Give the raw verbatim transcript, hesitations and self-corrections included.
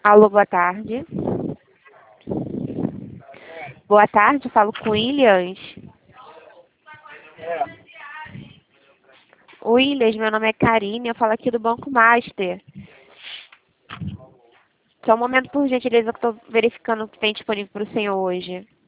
Alô, boa tarde. Boa tarde, falo com o Williams. Williams, meu nome é Karine, eu falo aqui do Banco Master. Só um momento, por gentileza, que eu estou verificando o que tem disponível para o senhor hoje.